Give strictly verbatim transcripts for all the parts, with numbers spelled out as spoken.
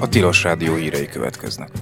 Tilos Rádió hírei következnek.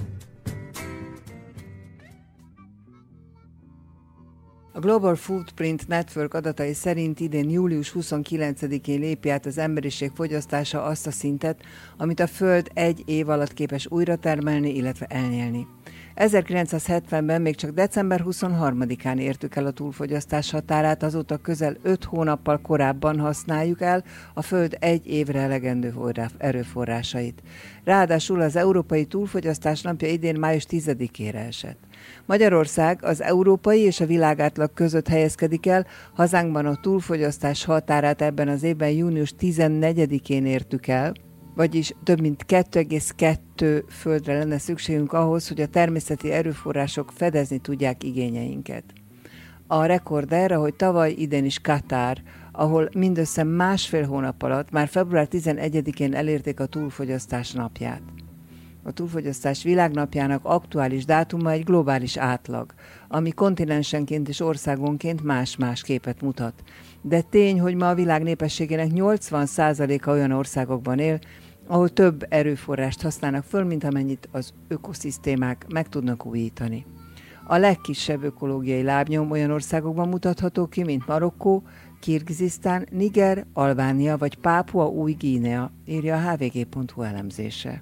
A Global Footprint Network adatai szerint idén július huszonkilencedikén lépi át az emberiség fogyasztása azt a szintet, amit a Föld egy év alatt képes újra termelni, illetve elnyelni. ezerkilencszázhetvenben még csak december huszonharmadikán értük el a túlfogyasztás határát, azóta közel öt hónappal korábban használjuk el a Föld egy évre elegendő erőforrásait. Ráadásul az Európai Túlfogyasztás napja idén május tizedikére esett. Magyarország az európai és a világátlag között helyezkedik el, hazánkban a túlfogyasztás határát ebben az évben június tizennegyedikén értük el, vagyis több mint kettő egész kettő földre lenne szükségünk ahhoz, hogy a természeti erőforrások fedezni tudják igényeinket. A rekorder, ahogy tavaly, idén is Katár, ahol mindössze másfél hónap alatt, már február tizenegyedikén elérték a túlfogyasztás napját. A túlfogyasztás világnapjának aktuális dátuma egy globális átlag, ami kontinensenként és országonként más-más képet mutat. De tény, hogy ma a világ népességének nyolcvan százaléka olyan országokban él, ahol több erőforrást használnak föl, mint amennyit az ökoszisztémák meg tudnak újítani. A legkisebb ökológiai lábnyom olyan országokban mutatható ki, mint Marokkó, Kirgizisztán, Niger, Albánia vagy Pápua Új-Guinea, írja a há vé gé pont hú elemzése.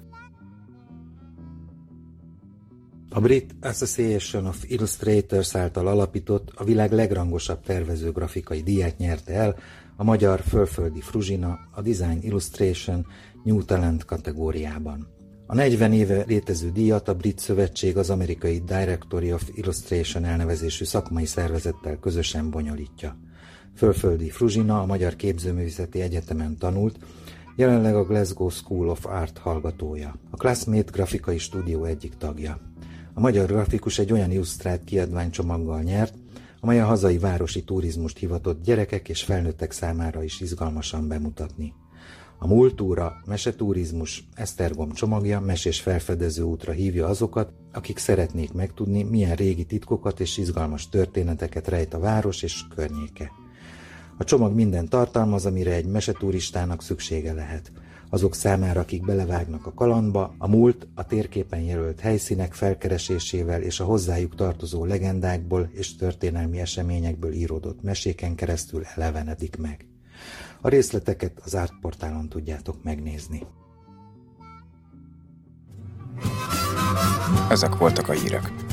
A Brit Association of Illustrators által alapított, a világ legrangosabb tervező grafikai díját nyerte el a magyar Fölföldi Fruzsina a Design Illustration New Talent kategóriában. A negyven éve létező díjat a Brit Szövetség az amerikai Directory of Illustration elnevezésű szakmai szervezettel közösen bonyolítja. Fölföldi Fruzsina a Magyar Képzőművészeti Egyetemen tanult, jelenleg a Glasgow School of Art hallgatója. A Classmate grafikai stúdió egyik tagja. A magyar grafikus egy olyan illusztrált kiadványcsomaggal nyert, amely a hazai városi turizmust hivatott gyerekek és felnőttek számára is izgalmasan bemutatni. A Múltúra meseturizmus Esztergom csomagja mesés felfedező útra hívja azokat, akik szeretnék megtudni, milyen régi titkokat és izgalmas történeteket rejt a város és környéke. A csomag minden tartalmaz, amire egy meseturistának szüksége lehet. Azok számára, akik belevágnak a kalandba, a múlt a térképen jelölt helyszínek felkeresésével és a hozzájuk tartozó legendákból és történelmi eseményekből íródott meséken keresztül elevenedik meg. A részleteket az Artportálon tudjátok megnézni. Ezek voltak a hírek.